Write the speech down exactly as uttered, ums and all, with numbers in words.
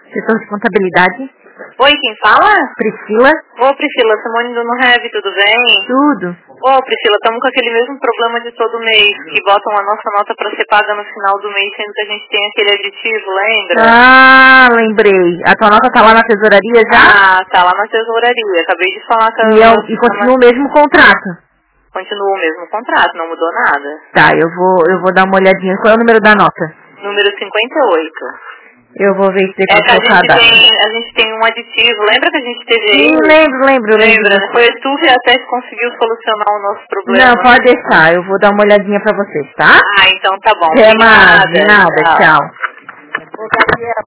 Setor de contabilidade. Oi, quem fala? Priscila. Ô, Priscila, Simone do Nurev, tudo bem? Tudo. Ô, Priscila, estamos com aquele mesmo problema de todo mês, que botam a nossa nota para ser paga no final do mês, sendo que a gente tem aquele aditivo, lembra? Ah, lembrei. A tua nota tá lá na tesouraria já? Ah, tá lá na tesouraria. Acabei de falar com a... E, eu, e continua o mesmo contrato? Continua o mesmo contrato, não mudou nada. Tá, eu vou, eu vou dar uma olhadinha. Qual é o número da nota? Número cinquenta e oito. Eu vou ver se É tem que a como gente trocar. tem, a gente tem um aditivo, lembra que a gente teve aí? Sim, lembro, lembro, Lembra, lembro. né? Foi tu que até conseguiu solucionar o nosso problema. Não, pode deixar. Eu vou dar uma olhadinha pra vocês, tá? Ah, então tá bom. Até mais. Obrigada. De nada, Tchau. tchau.